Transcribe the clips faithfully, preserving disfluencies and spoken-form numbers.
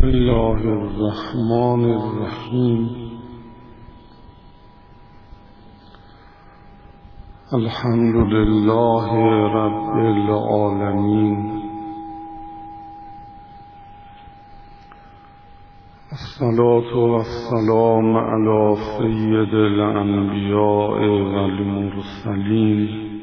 الله الرحمن الرحیم. الحمد لله رب العالمین. الصلاة والسلام علی سید الانبیاء والمرسلین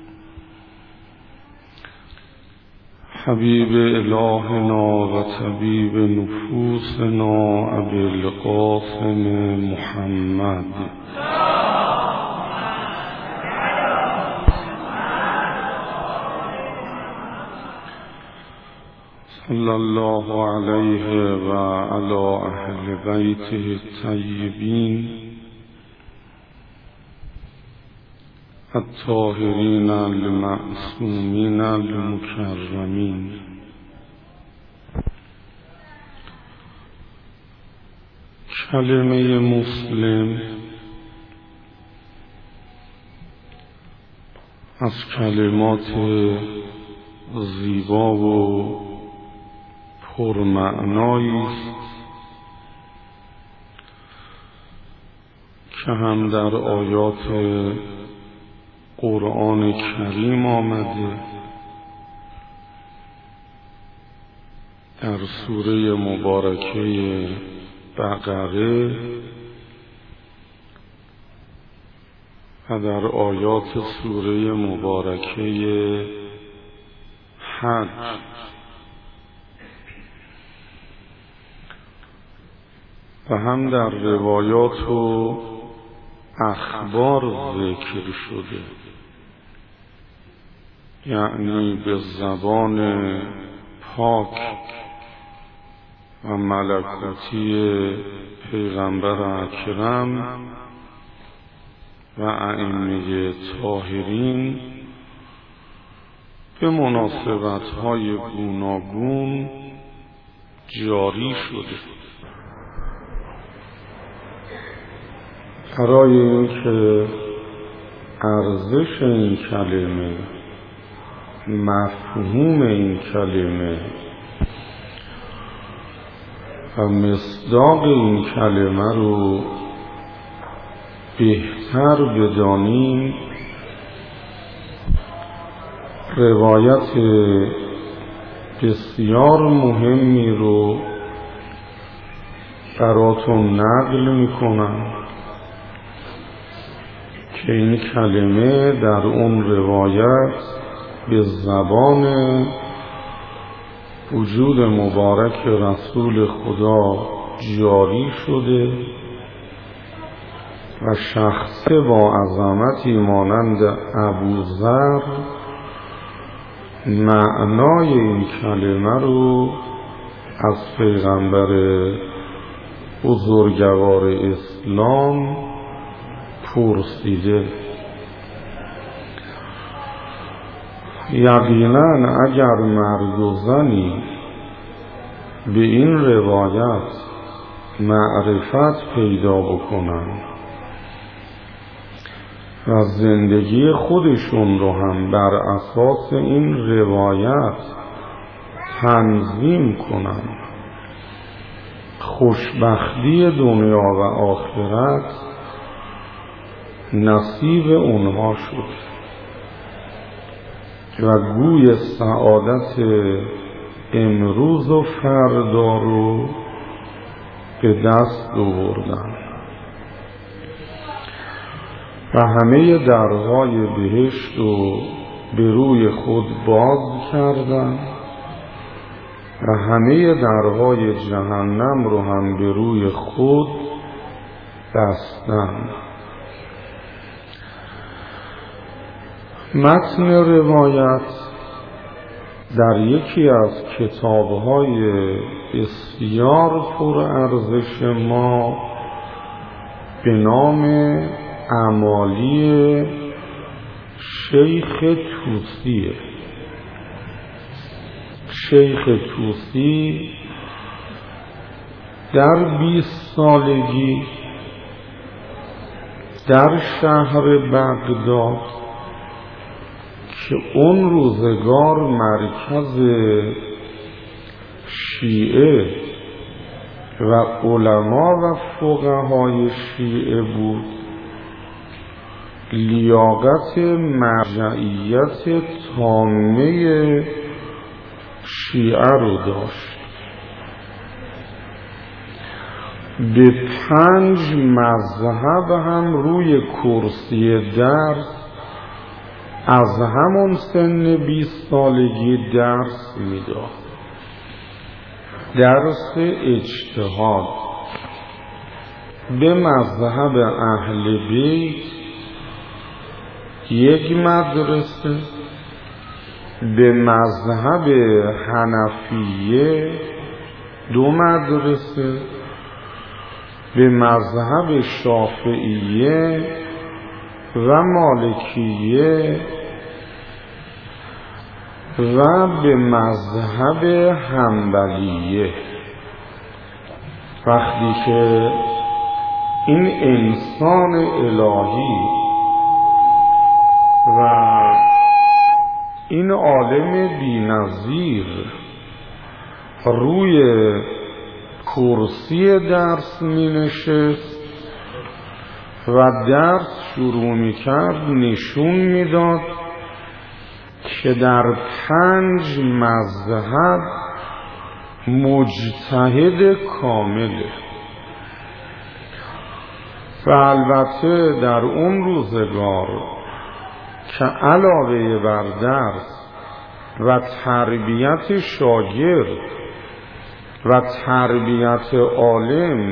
حبیب الهنا و طبیب نفوسنا ابی القاسم محمد صلی الله علیه و علی اهل بیته الطیبین الطاهرین المعصومین المکرمین. کلمه مسلم از کلمات زیبا و پرمعنایی است که هم در آیات قرآن کریم آمده، در سوره مبارکه بقره و در آیات سوره مبارکه حج. و هم در روایات و اخبار ذکر شده، یعنی به زبان پاک و ملکوتی پیغمبر اکرم و ائمه طاهرین به مناسبت‌های گوناگون جاری شده. برای اینکه ارزش این کلمه، مفهوم این کلمه و مصداق این کلمه رو بهتر بدانیم، روایت بسیار مهمی رو براتون نقل میکنم که این کلمه در اون روایت به زبان وجود مبارک رسول خدا جاری شده و شخص با عظمتی مانند ابوذر معنای این کلمه رو از پیغمبر بزرگوار اسلام پرسیده. یقینا اگر مرد و زنی به این روایت معرفت پیدا بکنن و زندگی خودشون رو هم بر اساس این روایت تنظیم کنن، خوشبختی دنیا و آخرت نصیب اونها شد و گوی سعادت امروز و فردا رو به دست آوردن و همه درهای بهشت رو به روی خود باز کردن و همه درهای جهنم رو هم به روی خود بستن. متن روایت در یکی از کتاب‌های بسیار پرارزش ما به نام اعمالی شیخ طوسیه. شیخ طوسی در بیست سالگی در شهر بغداد که اون روزگار مرکز شیعه و علما و فقهای شیعه بود، لیاقت مرجعیت تامه شیعه رو داشت. به پنج مذهب هم روی کرسی درس از همون سن بیست سالگی درس میداد. درس اجتهاد به مذهب اهل بیت یک مدرسه، به مذهب حنفیه دو مدرسه، به مذهب شافعیه و مالکیه و به مذهب حنبلیه. وقتی که این انسان الهی و این عالم بی‌نظیر روی کرسی درس می نشست و درس شروع می کرد، نشون می داد که در پنج مذهب مجتهد کامله. و البته در اون روزگار که علاوه بر درس و تربیت شاگرد و تربیت عالم،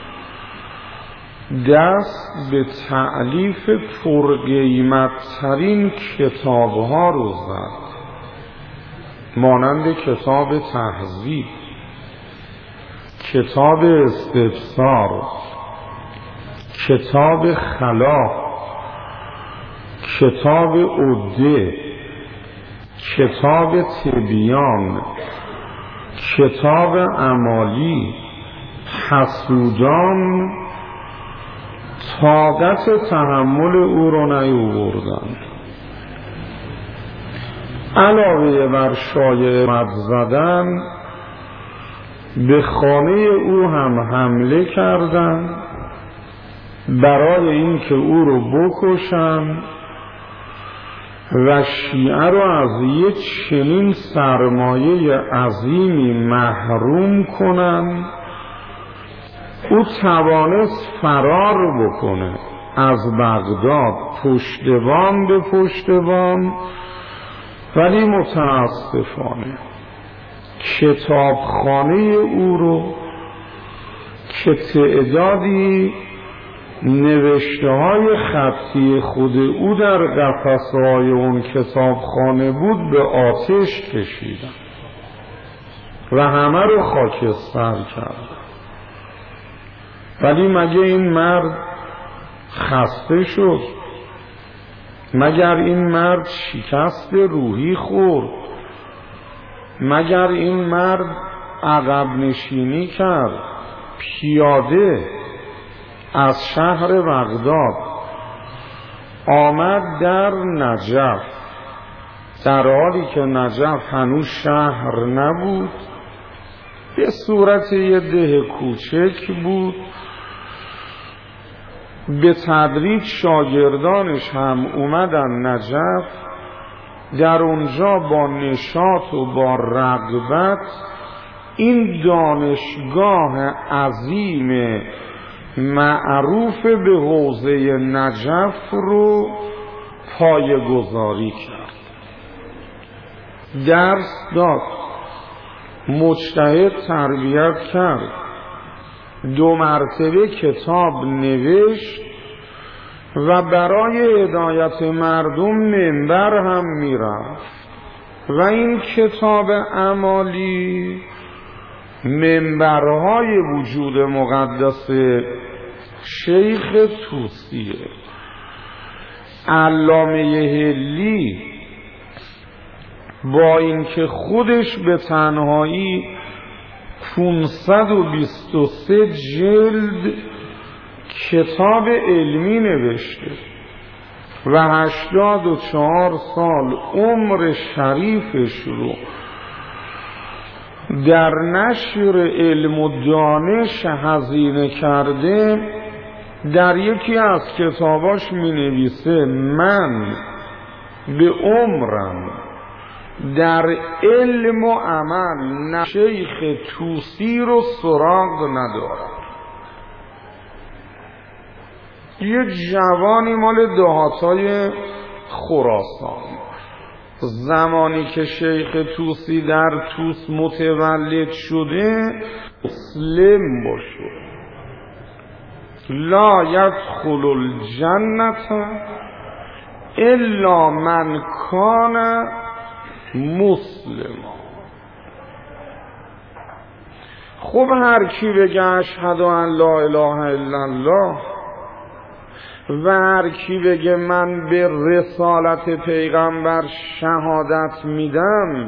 دست به تألیف پرقیمت ترین کتاب ها رو زد، مانند کتاب تهذیب، کتاب استبصار، کتاب خلاق، کتاب عده، کتاب تبیان، کتاب عمالی. حسودان طاقت تحمل او را نیاوردند. علاوه بر شایعه مد زدن، به خانه او هم حمله کردند برای اینکه او رو بکشند و شیعه رو از یک چنین سرمایه عظیمی محروم کنند. او توانست فرار بکنه از بغداد پشتبان به پشتبان، ولی متاسفانه کتابخانه او رو که تعدادی نوشته های خطی خود او در قفسه‌های اون کتابخانه بود به آتش کشیدن و همه رو خاکستر کردن. ولی مگه این مرد خسته شد؟ مگر این مرد شکست روحی خورد؟ مگر این مرد عقب نشینی کرد؟ پیاده از شهر بغداد آمد در نجف، در حالی که نجف هنوز شهر نبود، به صورت یه ده کوچک بود. به تدریج شاگردانش هم اومدن نجف، در اونجا با نشاط و با رغبت این دانشگاه عظیم معروف به حوزه نجف رو پایه‌گذاری کرد، درس داد، مجتهد تربیت کرد، دو مرتبه کتاب نوشت و برای هدایت مردم منبر هم میرفت. و این کتاب عمالی منبرهای وجود مقدس شیخ طوسیه. علامه حلی با اینکه خودش به تنهایی پانصد و بیست و سه جلد کتاب علمی نوشته و هشتاد و چهار سال عمر شریفش رو در نشر علم و دانش هزینه کرده. در یکی از کتاباش می نویسه من به عمرم در علم و عمل نه شیخ طوسی رو سراغ ندارم. یه جوانی مال دهاتای خراسان زمانی که شیخ طوسی در طوس متولد شده مسلم باشه لا یدخل الجنة الا من کان مسلما. خب هر کی بگه اشهد ان لا اله الا الله و هر کی بگه من به رسالت پیغمبر شهادت میدم،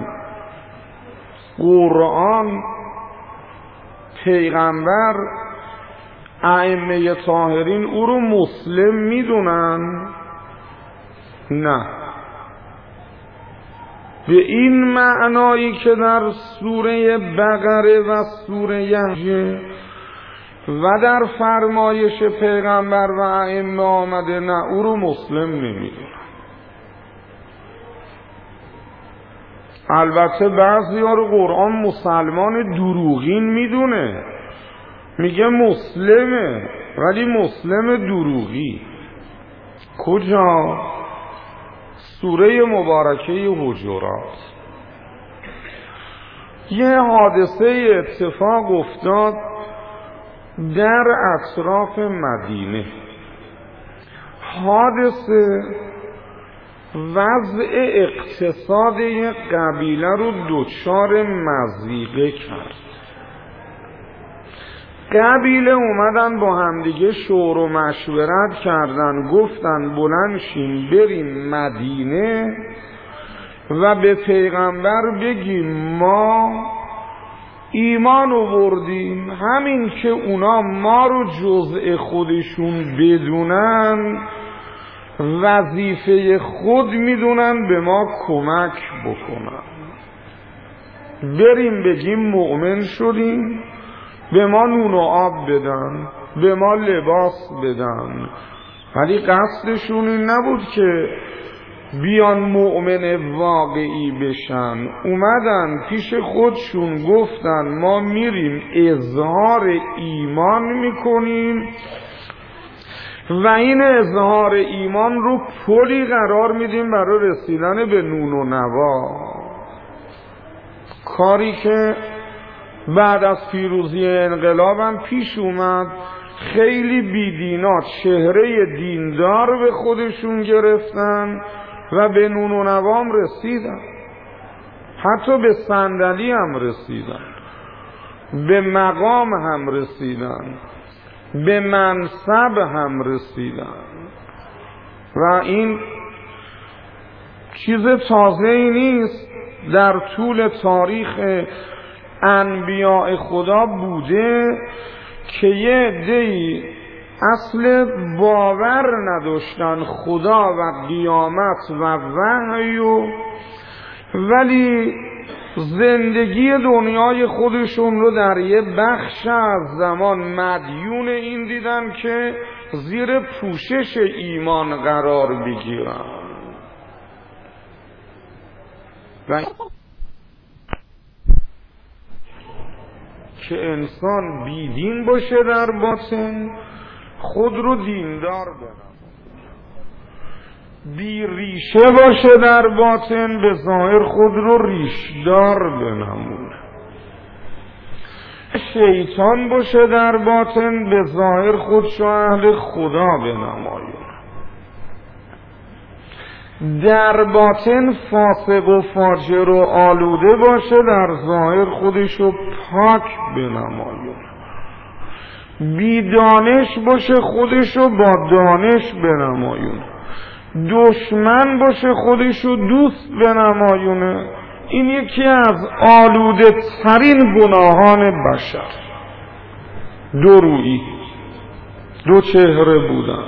قرآن، پیغمبر، ائمه طاهرین او رو مسلم میدونن؟ نه. به این معنایی که در سوره بقره و سوره یحیی و در فرمایش پیغمبر و ائمه آمده، نه، او رو مسلم نمیدونن. البته بعضی ها رو قرآن مسلمان دروغین میدونه، میگه مسلمه، ولی مسلم دروغی. کجا؟ سوره مبارکه حجرات. یه حادثه اتفاق افتاد در اطراف مدینه. حادثه وضع اقتصاد یک قبیله رو دچار مضیقه کرد. قبیله اومدن با همدیگه شور و مشورت کردن، گفتن بلند شیم بریم مدینه و به پیغمبر بگیم ما ایمان آوردیم، همین که اونا ما رو جزء خودشون بدونن وظیفه خود میدونن به ما کمک بکنن. بریم بگیم مؤمن شدیم، به ما نون و آب بدن، به ما لباس بدن. ولی قصدشون این نبود که بیان مؤمن واقعی بشن. اومدن پیش خودشون گفتن ما میریم اظهار ایمان میکنیم و این اظهار ایمان رو پلی قرار میدیم برای رسیدن به نون و نوا. کاری که بعد از پیروزی انقلابم پیش اومد. خیلی بیدینا چهره دیندار به خودشون گرفتن و به نون و نوام رسیدن، حتی به صندلی هم رسیدن، به مقام هم رسیدن، به منصب هم رسیدن. و این چیز تازه ای نیست، در طول تاریخ انبیاء خدا بوده که یه عده‌ای اصل باور نداشتن خدا و قیامت و وحی، ولی زندگی دنیای خودشون رو در یه بخش از زمان مدیون این دیدن که زیر پوشش ایمان قرار بگیرن. و که انسان بیدین باشه در باطن، خود رو دیندار بنمونه، بی ریشه باشه در باطن، به ظاهر خود رو ریشدار بنمونه. شیطان باشه در باطن، به ظاهر خودشو اهل خدا بنمایونه. در باطن فاسق و فاجر و آلوده باشه، در ظاهر خودشو پاک بنمایونه. بی دانش باشه، خودشو با دانش بنمایونه. دشمن باشه، خودشو دوست بنمایونه. این یکی از آلوده ترین گناهان بشر. دو رویی، دو چهره بودن.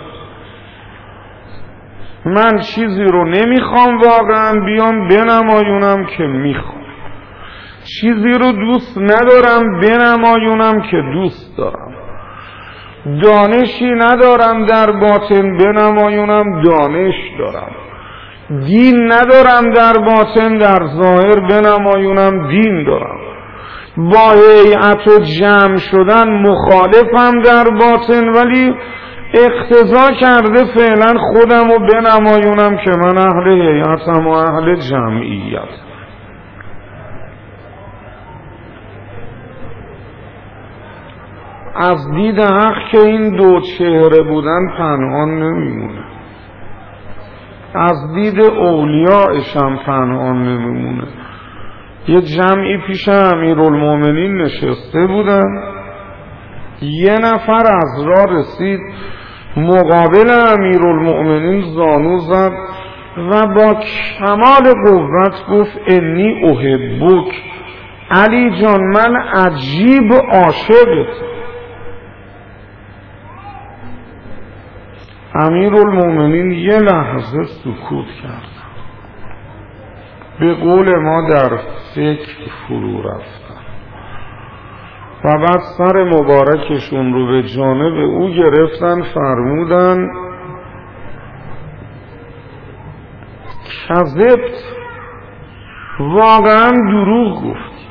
من چیزی رو نمیخوام واقعا بیام بنمایونم که میخوام، چیزی رو دوست ندارم بنمایونم که دوست دارم، دانشی ندارم در باطن بنمایونم دانش دارم، دین ندارم در باطن در ظاهر بنمایونم دین دارم، با هیئت و جمع شدن مخالفم در باطن ولی اقتضا کرده فعلا خودم رو بنمایونم که من اهل هیئتم و اهل جمعیت. از دید حق که این دو چهره بودن پنهان نمیمونه، از دید اولیایش هم پنهان نمیمونه. یه جمعی پیش امیرالمومنین نشسته بودن، یه نفر از راه رسید مقابل امیرالمومنین زانو زد و با کمال قوت گفت انی احبک، علی جان من عجیب عاشقت. امیرالمومنین یه لحظه سکوت کرد، به قول ما در فکر فرو رفتن و بعد سر مبارکشون رو به جانب او گرفتن، فرمودن کذبت، واقعا دروغ گفت.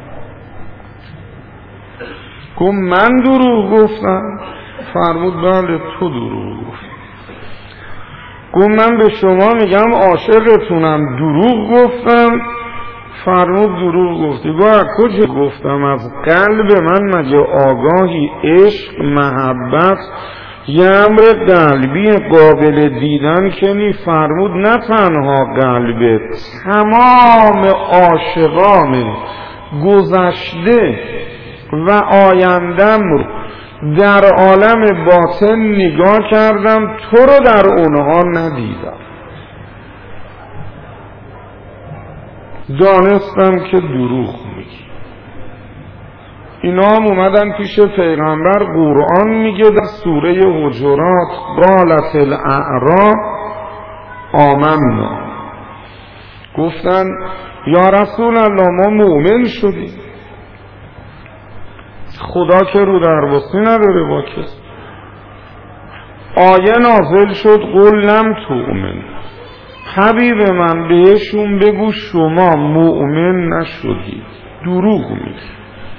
گفت من دروغ گفتم؟ فرمود بله تو دروغ گفت. گفت من به شما میگم عاشقتونم دروغ گفتم؟ فرمود دروغ گفتی. گفت کجا گفتم؟ از قلب من مگه آگاهی عشق محبت یه امر قلبی قابل دیدن که نی؟ فرمود نه تنها قلبت، تمام عاشقان گذشته و آیندم رو در عالم باطن نگاه کردم، تو رو در اونها ندیدم، دانستم که دروغ میگی. اینا هم اومدن پیش پیغمبر، قرآن میگه در سوره حجرات قالت الاعراب آمنا، گفتن یا رسول الله ما مؤمن شدیم. خدا که رو دربستی نداره با کس. آیه نازل شد قل لم تؤمن، حبیب من بهشون بگو شما مؤمن نشدید، دروغ میگی.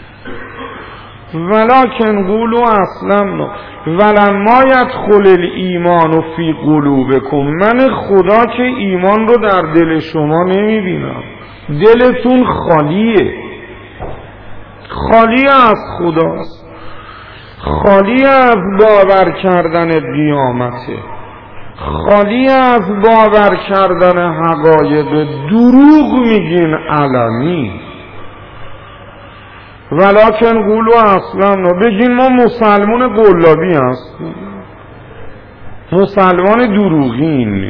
ولکن قولوا اسلمنا ولما یدخل الایمان فی قلوبکم، من خدا که ایمان رو در دل شما نمیبینم، دلتون خالیه، خالی از خداست، خالی از باور کردن قیامته، خالی از باور کردن حقایق، دروغ میگین علنی. ولکن قولوا اسلمنا، بگین ما مسلمان قلابی هستیم، مسلمان دروغین.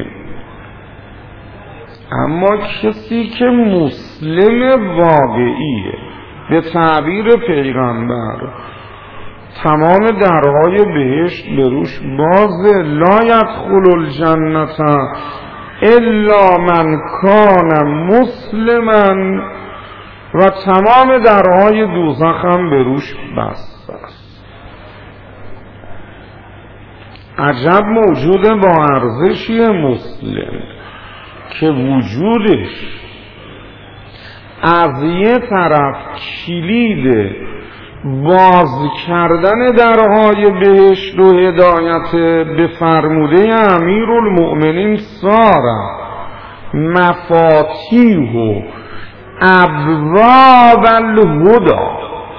اما کسی که مسلم واقعیه به تعبیر پیغمبر تمام درهای بهشت به روش بازه، لا یدخل الجنة الا من کان مسلما، و تمام درهای دوزخ هم به روش بسته است. عجب موجود با ارزشی مسلم که وجودش از یه طرف کلید باز کردن درهای بهشت و هدایت به فرموده امیرالمؤمنین ساره مفاتیح و ابواب الهدی،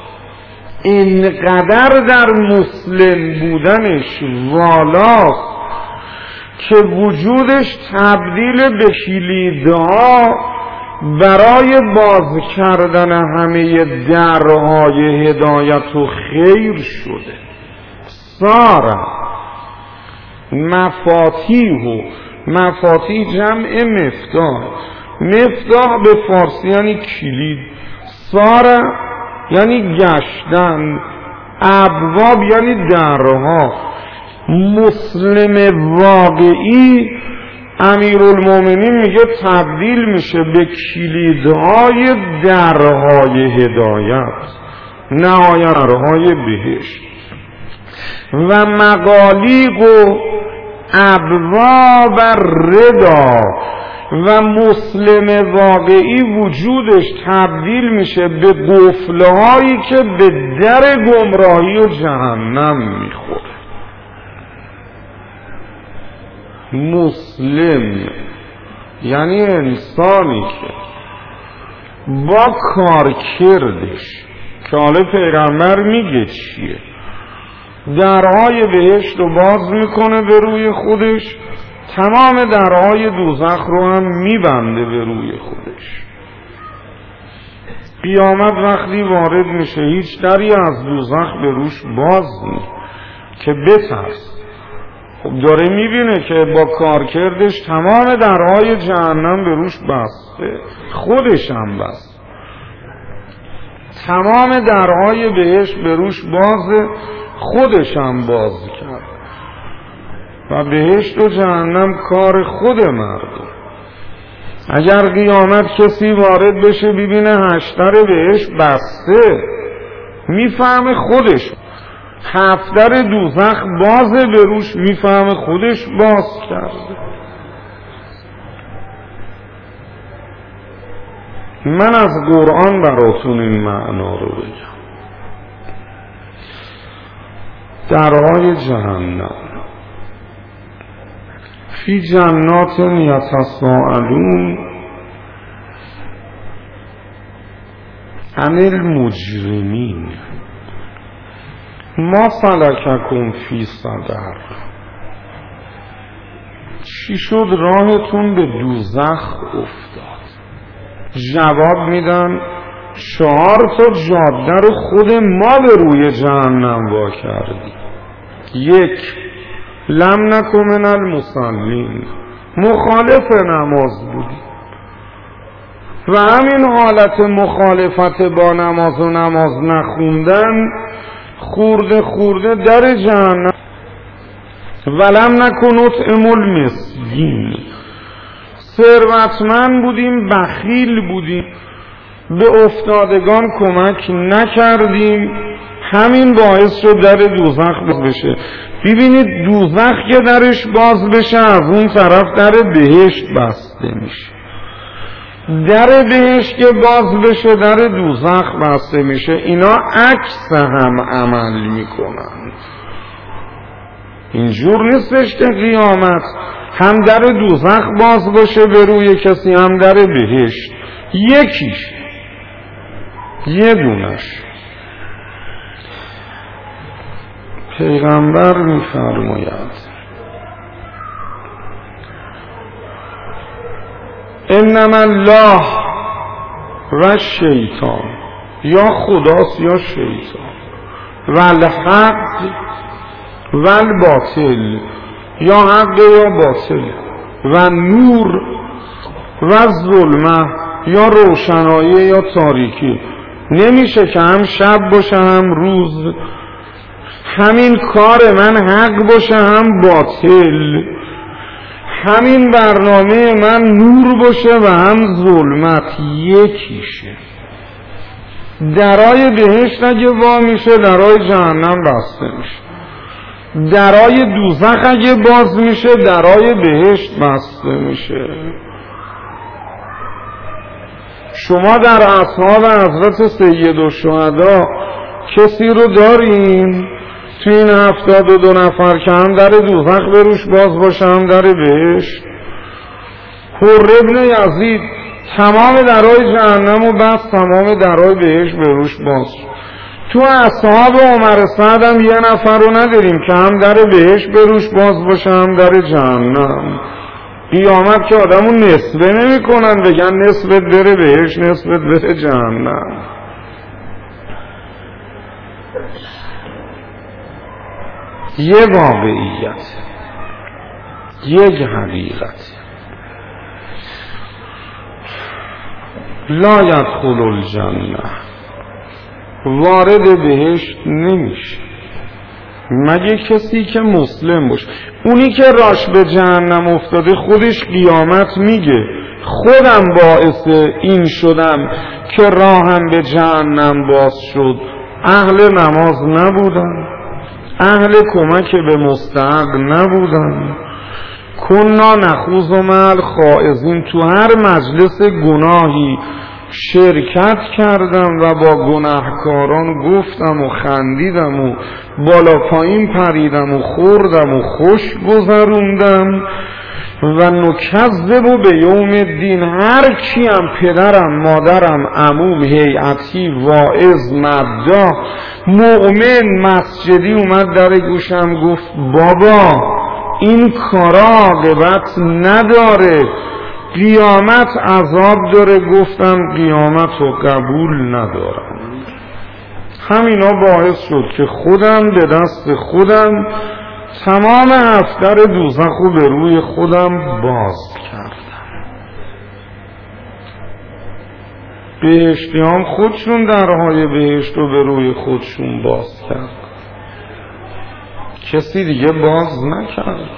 اینقدر در مسلم بودنش والاست که وجودش تبدیل به کلیدها برای باز کردن همه درهای هدایت و خیر شده. ساره مفاتیح و مفاتیح جمع مفتاح، مفتاح به فارسی یعنی کلید، ساره یعنی گشتن، ابواب یعنی درها. مسلم واقعی امیرالمومنین میگه تبدیل میشه به کلیدهای درهای هدایت، نهایت درهای بهشت و مغالیق و ابواب رضا و مسلم واقعی وجودش تبدیل میشه به قفلهایی که به در گمراهی و جهنم میخوره. مسلم یعنی انسانی که با کارکردش که حالا پیغمبر میگه چیه، درهای بهشت رو باز میکنه به روی خودش، تمام درهای دوزخ رو هم میبنده به روی خودش. قیامت وقتی وارد میشه هیچ دری از دوزخ به روش باز نیست که بترس. خب داره میبینه که با کارکردش تمام درهای جهنم به روش بسته، خودش هم بسته، تمام درهای بهشت به روش بازه، خودش هم باز کرد و بهشت و جهنم کار خود مردم. اگر قیامت کسی وارد بشه ببینه هشتر بهشت بسته، میفهمه خودش، هفتر دوزخ بازه به روش، میفهمه خودش باز کرده. من از قرآن براتون این معنا رو بگم. درهای جهنم فی جنات یتساءلون عن المجرمین ما سلککم فی سقر، چی شد راهتون به دوزخ افتاد؟ جواب میدن چهار تا جاده رو خود ما به روی جهنم وا کردیم. یک، لم نکن من المصلین، مخالف نماز بودیم و همین حالت مخالفت با نماز و نماز نخوندن خورده خورده در جهنم. ولم نکن اطعم المسکین، ثروتمند بودیم، بخیل بودیم، به افتادگان کمک نکردیم، همین باعث شد در دوزخ باز بشه. ببینید دوزخ که درش باز بشه از اون طرف در بهشت بسته میشه، در بهشت که باز بشه در دوزخ بسته میشه. اینا عکس هم عمل میکنن. اینجور نیستش که قیامت هم در دوزخ باز باشه به روی کسی هم در بهشت، یکیش، یه دونش. پیغمبر میفرماید انما الله و شیطان، یا خداست یا شیطان، و الحق و الباطل، یا حق یا باطل، و نور و ظلمه، یا روشنایی یا تاریکی. نمیشه که هم شب باشه هم روز، همین کار من حق باشه هم باطل، همین برنامه من نور باشه و هم ظلمت، یکیشه. درای بهشت اگه وا میشه درای جهنم بسته میشه، درای دوزخ اگه باز میشه درای بهشت بسته میشه. شما در اصحاب حضرت سیدالشهدا کسی رو دارین تو این هفتاد و دو نفر که هم در دوزخ به روش باز باشه هم در بهشت؟ حر ابن یزید تمام درهای جهنم و بس، تمام درهای بهشت به روش باز. تو اصحاب عمر سعد هم یه نفر رو نداریم که هم در بهشت به روش باز باشه هم در جهنم. قیامت که آدمون نسبه نمی کنن بگن نسبت بره بهشت نسبت بره جهنم. یه واقعیت، یک حقیقت. لا یدخل الجنه، وارد بهشت نمیشه مگه کسی که مسلم باشه. اونی که راش به جهنم افتاده خودش قیامت میگه خودم باعث این شدم که راهم به جهنم باز شد. اهل نماز نبودن، اهل کمک به مستحق نبودن، کنا نخوض مع الخائضین، تو هر مجلس گناهی شرکت کردم و با گناهکاران گفتم و خندیدم و بالا پایین پریدم و خوردم و خوش گذروندم و نکذب به یوم الدین. هر کیم، پدرم، مادرم، عموم، هیئتی، واعظ، مداح، مؤمن، مسجدی اومد در گوشم گفت بابا این کارا عاقبت نداره، قیامت عذاب داره. گفتم قیامت رو قبول ندارم. همینا باعث شد که خودم به دست خودم تمام افتر دوزخ رو به روی خودم باز کردم. بهشتیان خودشون درهای بهشت رو به روی خودشون باز کرد، کسی دیگه باز نکرد.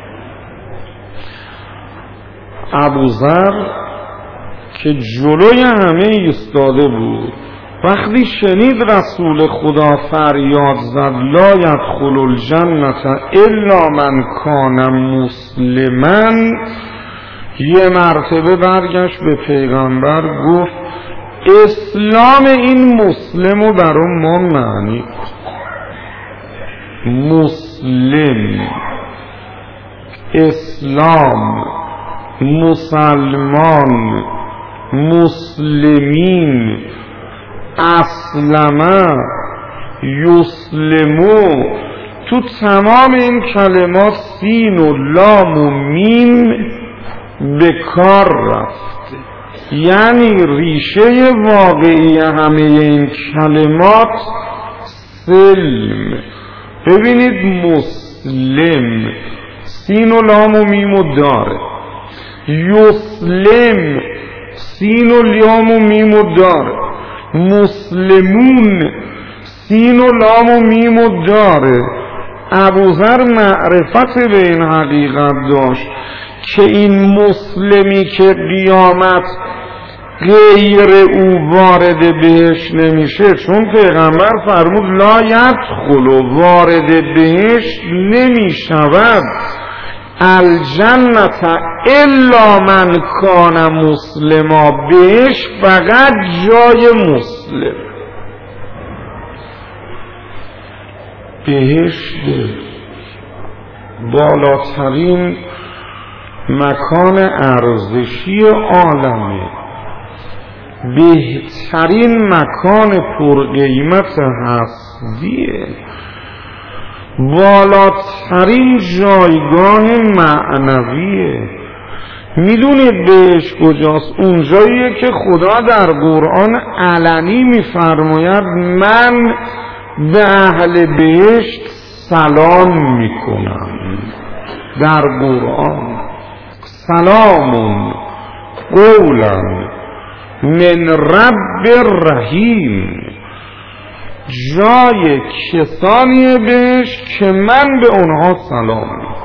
ابوذر که جلوی همه ایستاده بود، وقتی شنید رسول خدا فریاد زد لا یدخل الجنة الا من کان مسلما، یه مرتبه برگشت به پیغمبر گفت اسلام این مسلم رو برای ما معنی مسلم، اسلام، مسلمان، مسلمین، اسلمه، یسلمو، تو تمام این کلمات سین و لام و میم به کار رفته. یعنی ریشه واقعی همه این کلمات سلم. ببینید مسلم سین و لام و میم و داره، یسلم سین و لام و میم و داره، مسلمون سین و لام و میم و داره. ابوذر معرفت به این حقیقت داشت که این مسلمی که قیامت غیر او وارد بهشت نمیشه، چون پیغمبر فرمود لا یدخل و وارد بهشت نمیشود الجنة الا من کان مسلما، بهشت فقط جای مسلم. بهشت بالاترین مکان ارزشی عالمه، بهترین مکان پرقیمت هستیه، بالاترین جایگاه معنویه. میدونید بهش کجاست؟ اونجاییه که خدا در قرآن علنی میفرماید من به اهل بهشت سلام میکنم. در قرآن سلام قولا من رب رحیم، جای کسانیه بهش که من به اونها سلام میکنم.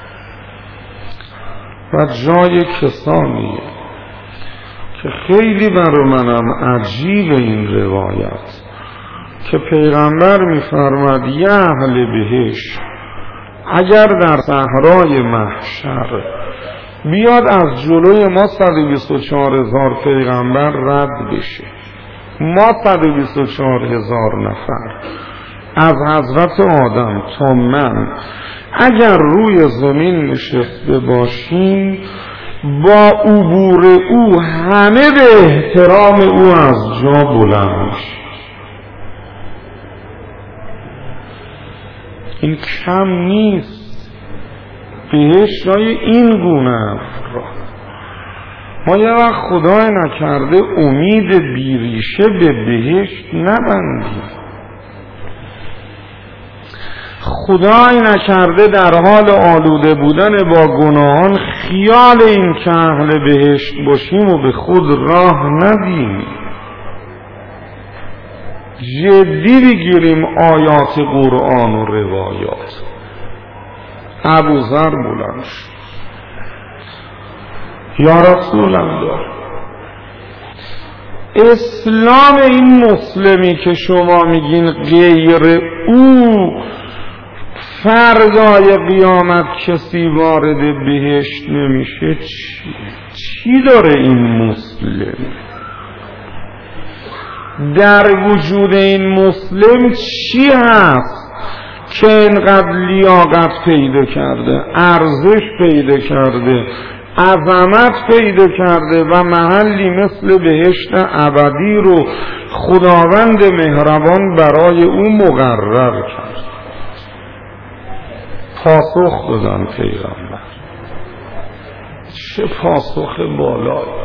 و جای کسانیه که خیلی برای منم عجیب این روایت که پیغمبر میفرماد یه اهل بهشت اگر در صحرای محشر بیاد از جلوی ما صد و بیست و چهار هزار پیغمبر رد بشه، ما صد و بیست و چهار هزار نفر از حضرت آدم تا من اگر روی زمین نشسته باشیم، با عبور او همه به احترام او از جا بلند میشه. این کم نیست. بهشت جای این گونه افراد. ما یه وقت خدای نکرده امید بیریشه به بهشت نبندیم. خدای نکرده در حال آلوده بودن با گناهان خیال این که اهل بهشت باشیم و به خود راه ندیم. جدی بگیریم آیات قرآن و روایات. ابوذر بلند شد: یا رسول الله، اسلام این مسلمی که شما میگین غیر او فردای قیامت کسی وارد بهشت نمیشه، چی, چی داره این مسلم؟ در وجود این مسلم چی هست که اینقدر لیاقت پیدا کرده، ارزش پیدا کرده، عظمت پیدا کرده و محلی مثل بهشت ابدی رو خداوند مهربان برای او مقرر کرد؟ پاسخ دادن پیغمبر. چه پاسخ بالایی،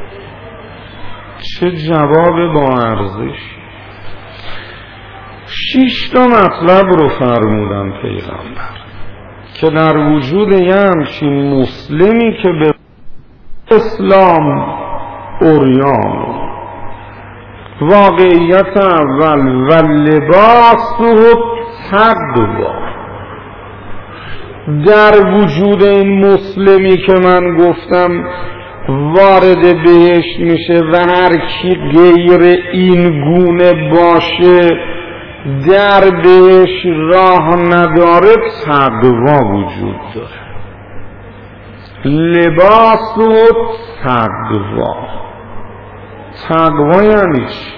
چه جواب با ارزش. شش تا مطلب رو فرمودن پیغمبر که در وجود یه همچین مسلمی که به اسلام عریان، واقعیت اول و لباسه تقوا، در وجود این مسلمی که من گفتم وارد بهشت میشه و هر کی غیر این گونه باشه در بهشت راه نداره، تقوا وجود داره. لباس و تقوا. تقوا یعنی چی؟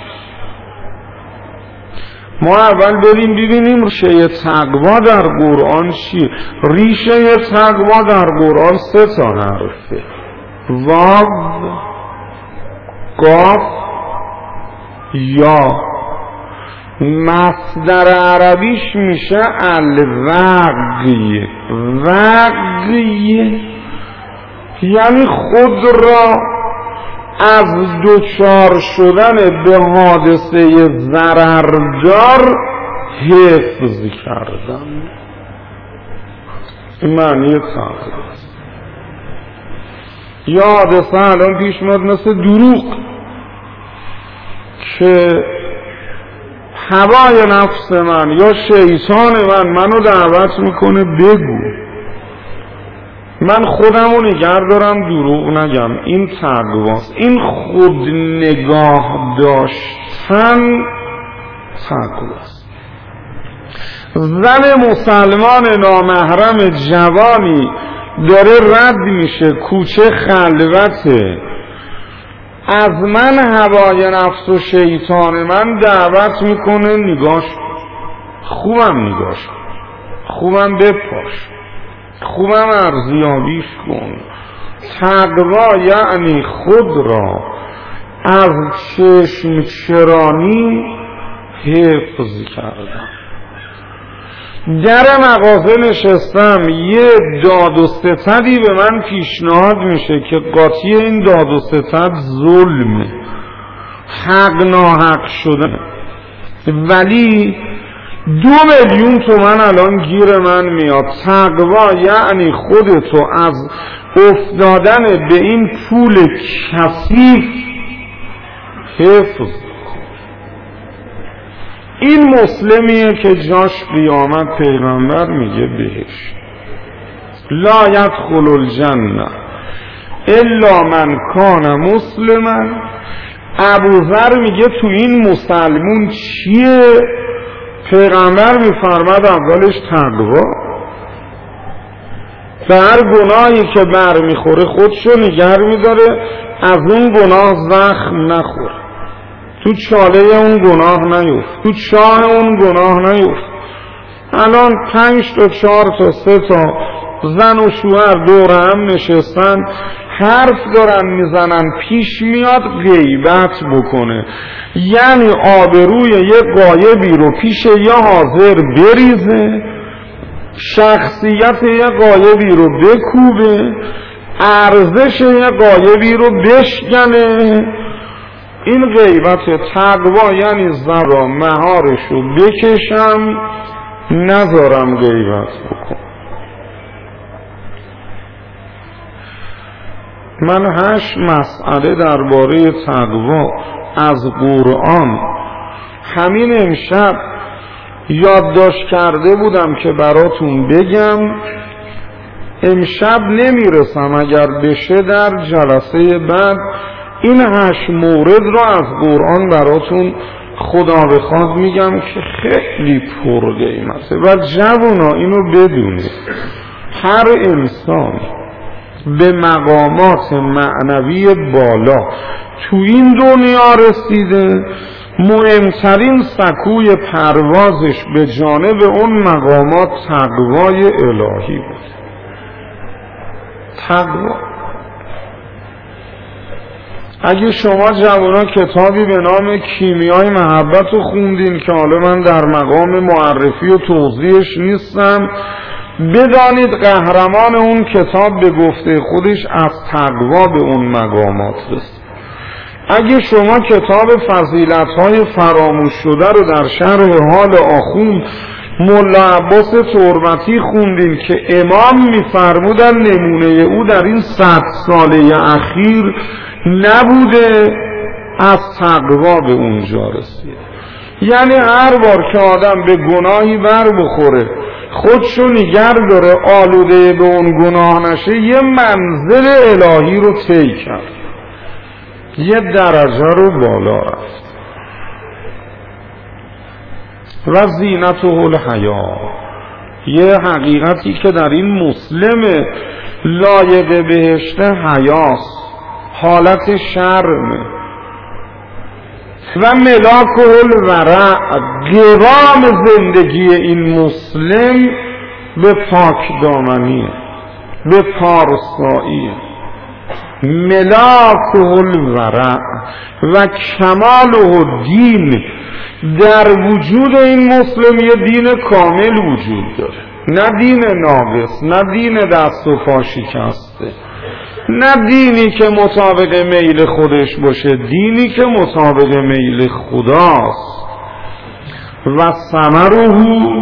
ما اول بریم ببینیم ریشه تقوا در قرآن چی؟ ریشه تقوا در قرآن سه تا حرفه: واو، قاف، یا. مصدر عربیش میشه الوقی. وقی یعنی خود را از دوچار شدن به حادثه ضرردار حفظ کردن. این معنی تقوا. یا حادثه الان پیش میاد مثل دروغ که هوای نفس من یا شیطان من منو دعوت میکنه بگو، من خودمو نگه دارم دروغ نگم. این تقواست. این خود نگاه داشتن تقواست. زن مسلمان نامحرم جوانی داره رد میشه، کوچه خلوته، از من هوای نفس و شیطان من دعوت میکنه نگاش، خوبم نگاش، خوبم بپاش، خوبم ارزیابیش کن. تقوا یعنی خود را از چشم چرانی حفظ کردم. در مغازه نشستم، یه داد و ستدی به من پیشنهاد میشه که قاطی این داد و ستد ظلمه، حق ناحق شده، ولی دو میلیون تومن الان گیر من میاد. تقوا یعنی خودتو از افتادن به این پول کثیف حفظ. این مسلمیه که جاش قیامت پیغمبر میگه بهش لا یدخل الجنه الا من کان مسلما. ابوذر میگه تو این مسلمون چیه؟ پیغمبر میفرماد اولش تقوا. و هر گناهی که بر میخوره خودشو نگر میداره از اون گناه زخم نخوره، تو چاله اون گناه نیفت، تو چاه اون گناه نیفت. الان پنج تا چهار تا سه تا زن و شوهر دور هم نشستن حرف دارن میزنن، پیش میاد غیبت بکنه، یعنی آبروی یه غایبی رو پیش یه حاضر بریزه، شخصیت یه غایبی رو بکوبه، ارزش یه غایبی رو بشکنه. این غیبت. تقوا یعنی زبا مهارشو بکشم نذارم غیبت بکن. من هشت مسئله درباره تقوا از قرآن همین امشب یادداشت کرده بودم که براتون بگم، امشب نمیرسم اگر بشه در جلسه بعد این هشت مورد رو از قرآن براتون خدا بخواد میگم که خیلی پر قیمته. و جوانا اینو بدونید، هر انسان به مقامات معنوی بالا تو این دنیا رسیده، مهمترین سکوی پروازش به جانب اون مقامات تقوای الهی بود. تقوا. اگه شما جوانا کتابی به نام کیمیای محبت رو خوندین که حالا من در مقام معرفی و توضیحش نیستم، بدانید قهرمان اون کتاب به گفته خودش از تقوا به اون مقامات رسید. اگه شما کتاب فضیلت‌های فراموش شده رو در شرح حال آخوند مولا عباس ترمتی خوندین که امام می‌فرمودن نمونه او در این صد ساله اخیر نبوده، از تقوا به اونجا رسید. یعنی هر بار که آدم به گناهی بر بخوره خودشو نگر داره آلوده به اون گناه نشه، یه منزل الهی رو طی کرد، یه درجه رو بالا رفت. و زینته الحیا، یه حقیقتی که در این مسلم لایق بهشت حیاست، حالت شرمه. و ملاک الورع، قوام زندگی این مسلم به پاک دامنیه، به پارساییه. ملاک الورع و کمال دین، در وجود این مسلم یه دین کامل وجود داره، نه دین ناقص، نه دین دست و پا شکسته، نه دینی که مطابق میل خودش باشه، دینی که مطابق میل خداست. و ثمره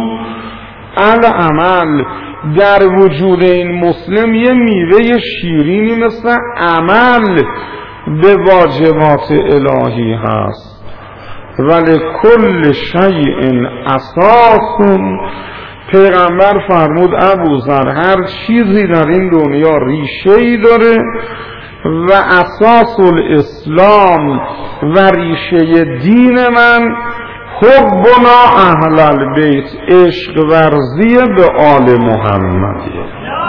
العمل، در وجود این مسلم یه میوه شیرینی مثل عمل به واجبات الهی هست. ولی کل شیء اساس، پیغمبر فرمود ابوذر هر چیزی در این دنیا ریشه‌ای داره و اساس الاسلام و ریشه دین من حبنا اهل البیت، عشق ورزی به آل محمدیه.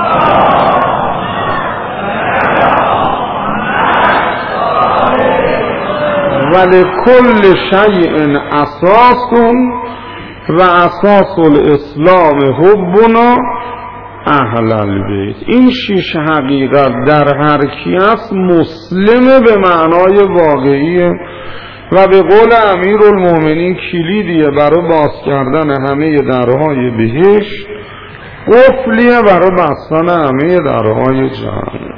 ولی کل شیء اساس و اساس الاسلام حبنا اهل البیت. این شش حقیقت در هر کی هست مسلم به معنای واقعیه و به قول امیرالمومنین کلیدیه برای باز کردن همه درهای بهشت، قفلیه برای بستن همه درهای جهنم.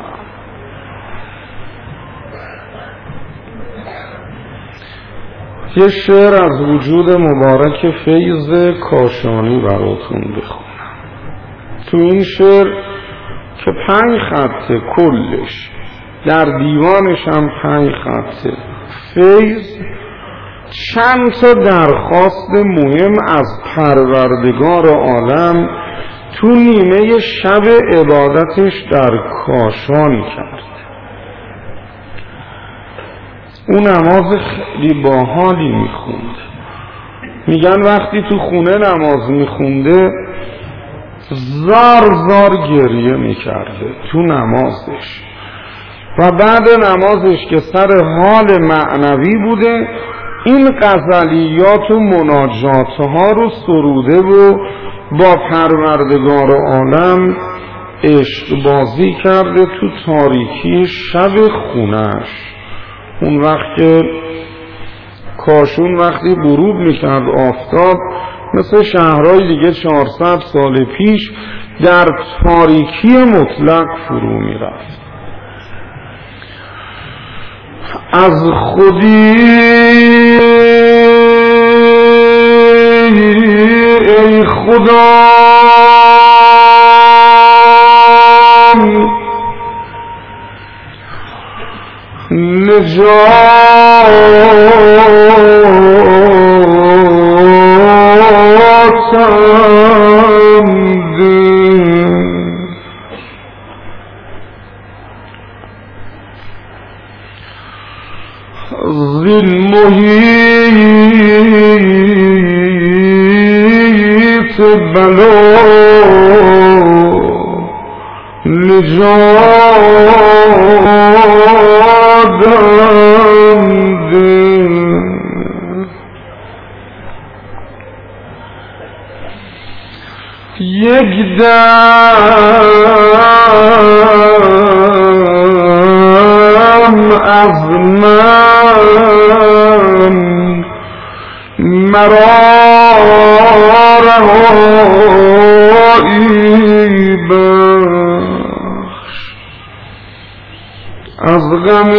یه شعر از وجود مبارک فیض کاشانی براتون بخونم. تو این شعر که پنج خطه کلش، در دیوانش هم پنج خطه، فیض چند تا درخواست مهم از پروردگار عالم تو نیمه شب عبادتش در کاشان کرد. اون نماز خیلی باحالی میخوند. میگن وقتی تو خونه نماز میخونده زار زار گریه میکرده تو نمازش، و بعد نمازش که سر حال معنوی بوده این غزلیات و مناجاتها رو سروده و با پروردگار عالم عشق بازی کرده تو تاریکی شب خونش. اون وقت که کاشون وقتی غروب میکرد آفتاب مثل شهرهای دیگه چهارصد سال پیش در تاریکی مطلق فرو میرفت. از خودی ای خدا نجات زین محیط بلا نجات ده یک دم از من مرا رهایی بخش از غم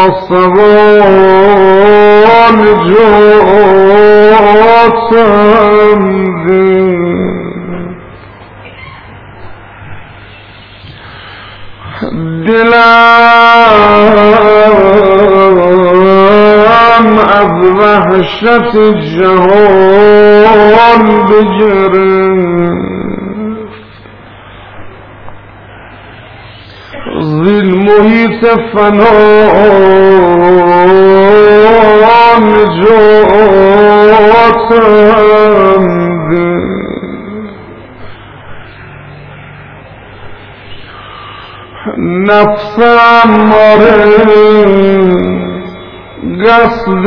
ماسوان جاتم ده دلم از وحشت جهان بگرفت زین محیط فنا نجاتم ده نفسم ماره قصد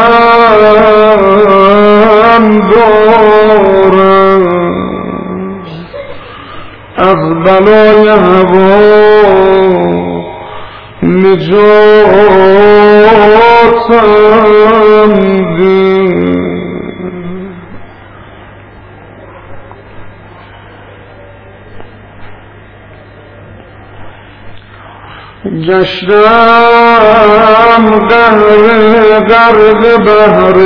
من دارم از بلای هوا نجاتم ده گشتم قهر غرق بحر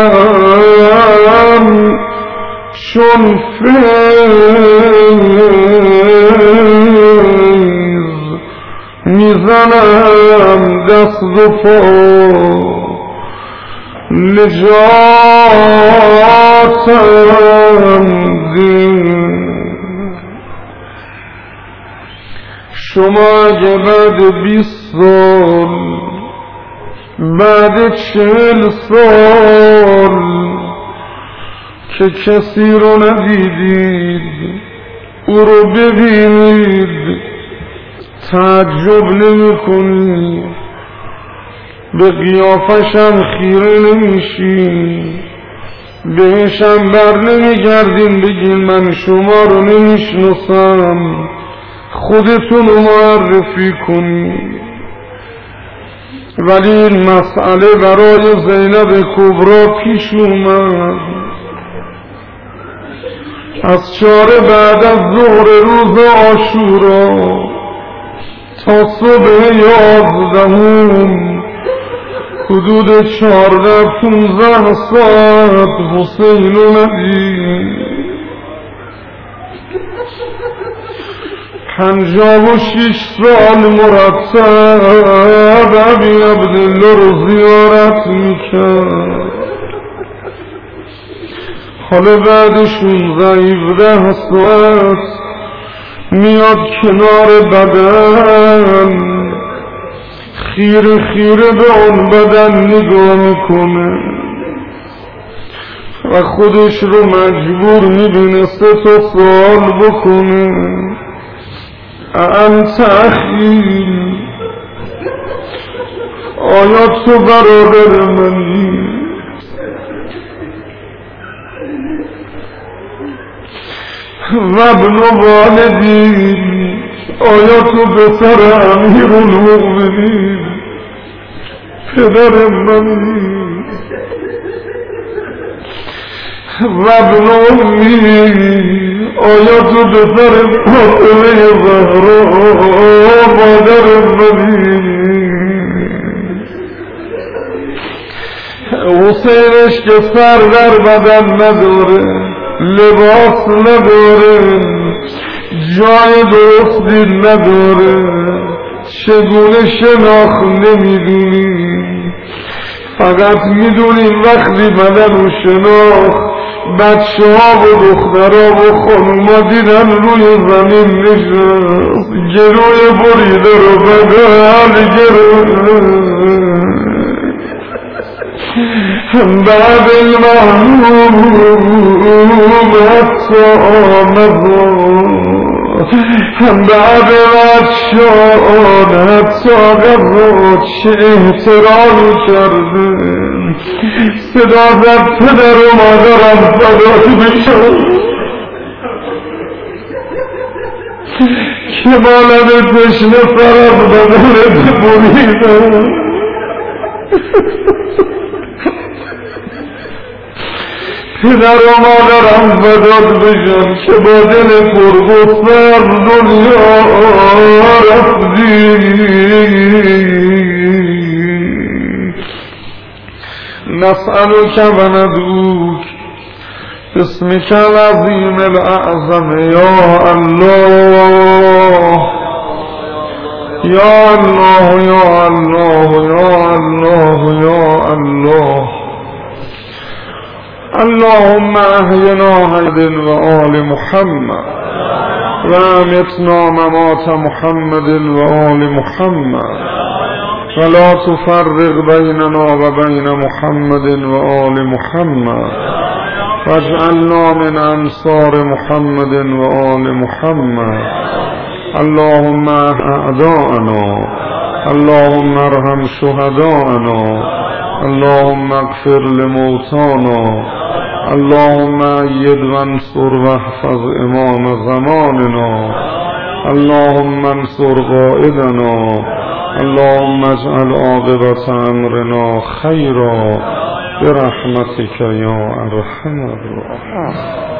غم چون فیض میزنم دست و پا نجاتم ده شما اگه بعد بیست سال بعد چهل سال که کسی رو ندیدید او رو ببینید تعجب نمی کنید به قیافشم خیره نمیشین بهشم بر نمیگردین بگین من شما رو نمیشناسم خودتون رو معرفی کنید ولی این مسئله برای زینب کبرا پیش اومد از چاره بعد از ظهر روز عاشورا تا صبح یازدهم حدود چهارده پونزده ساعت حسین رو ندید پنجاه و شش سال مرتب ابی عبدالله رو زیارت میکرد حالا بعد شونزده هفده ساعت میاد کنار بدن خیره خیره به اون بدن نگاه میکنه و خودش رو مجبور میبینه سه تا سوال بکنه انت اخی آیا تو برادر منی و ابن والدی آیا تو پسر امیرالمؤمنین پدر منی و ابن امی آیا تو پسر فاطمه زهرا مادر منی حسینش که سر در بدن نداره لباس نداره جای درستی نداره چگونه شناخت نمیدونی فقط میدونی وقتی بدن و شناخت بچه ها و دخترها و خانوما دیدن روی زمین نشست، گلوی بریده رو بغل گرفت. بعد المحموم حتی آمد، بعد بچه‌ان حتی قضا چه احترامی کرده. صدا زد پدر و مادرم فدات بشم که مالد تشنه فرق بدنت بریدم. پدر و مادرم فدات بشم که با دل پرغصه دنیا رفتی. نسألك و ندعوك باسمك العظیم الاعظم یا الله یا الله یا الله یا الله یا الله. اللهم احینا حید و آل محمد و امتنا ممات محمد و آل محمد ولا تفرق بیننا و بین محمد و آل محمد واجعلنا من انصار محمد و آل محمد. اللهم اعداءنا، اللهم ارحم شهداءنا، اللهم اغفر لموتانا، اللهم اید وانصر واحفظ امام زماننا، اللهم انصر قائدنا، اللهم اجعل عاقبت امرنا خیرا برحمتك یا ارحم الراحمین.